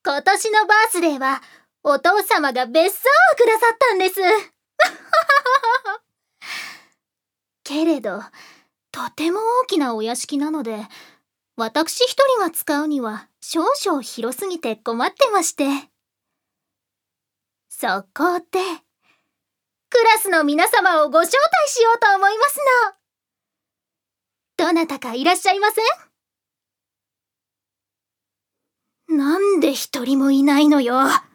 今年のバースデーは、お父様が別荘をくださったんです。けれど、とても大きなお屋敷なので、私一人が使うには少々広すぎて困ってまして。そこで、クラスの皆様をご招待しようと思いますの。どなたかいらっしゃいません？なんで一人もいないのよ。